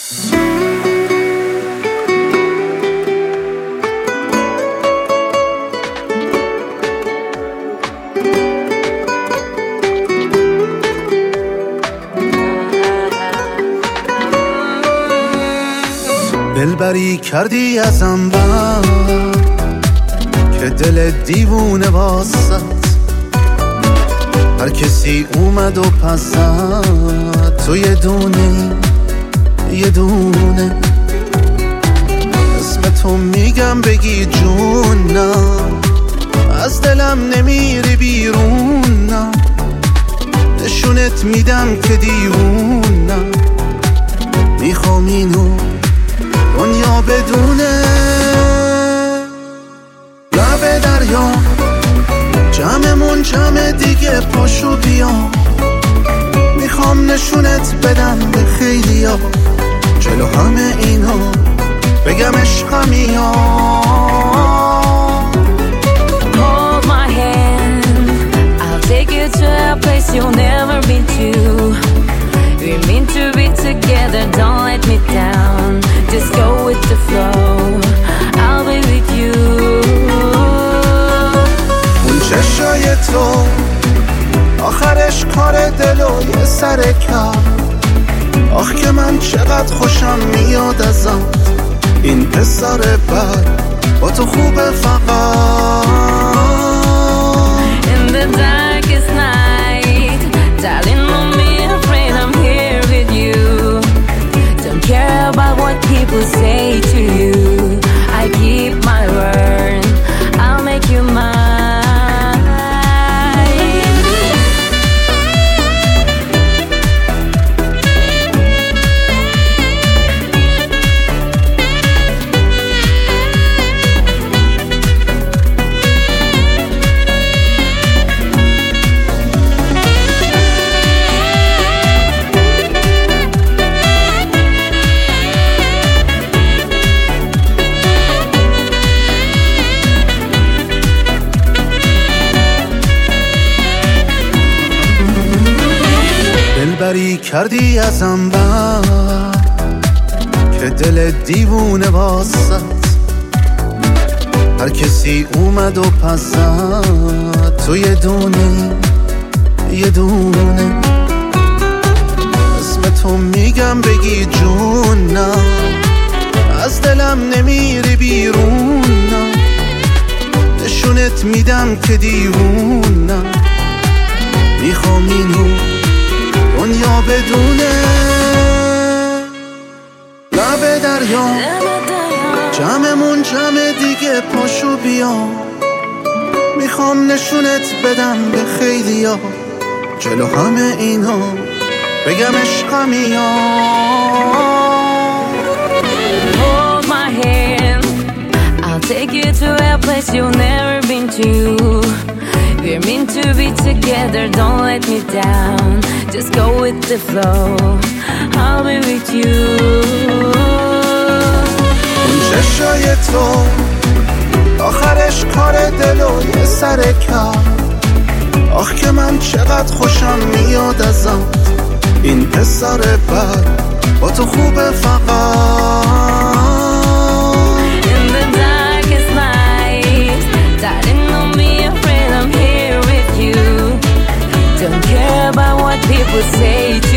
دلبری کردی ازم بر که دل دیوونه واسط هر کسی اومد و پس زد تو یه دونه اسم تو میگم بگی جونم از دلم نمیری بیرونم نشونت میدم که دیوونم میخوام اینو دنیا بدونه لب دریا جمعمون جمع دیگه پاشو بیا میخوام نشونت بدم به خیلیا جلو همه اینا بگم عشقم یا Hold my hand, I'll take you to a place you'll never been to. We're meant to be together, don't let me down. Just go with the flow, I'll be with you. اون چشای تو آخرش کار دل و یه سر کار آخ که من چقدر خوشم میاد ازت این پسر بد با تو خوبه فقط In the darkest night, darling, don't be afraid, I'm here with you. Don't care about what people say to you. I keep my word, I'll make you mine. دلبری کردی ازم بر که دل دیوونه واسط هر کسی اومد و پس زد تو یه دونه اسم تو میگم بگی جونم از دلم نمیری بیرونم نشونت میدم که دیوونم میخوام اینو دنیا بدونه لب دریا جمعمون جمع دیگه پاشو بیا میخوام نشونت بدم به خیلیا جلو همه اینا بگم عشقم یا Hold my hand, I'll take you to a place you've never been to. We're meant to be together, don't let me down. Just go with the flow, I'll be with you. اون چشای تو آخرش کار دل و یه سر کار آخ که من چقدر خوشم میاد ازت این پسر بد با تو خوبه فقط In the darkest night, darling, don't be afraid, I'm here with you. Don't care about what people say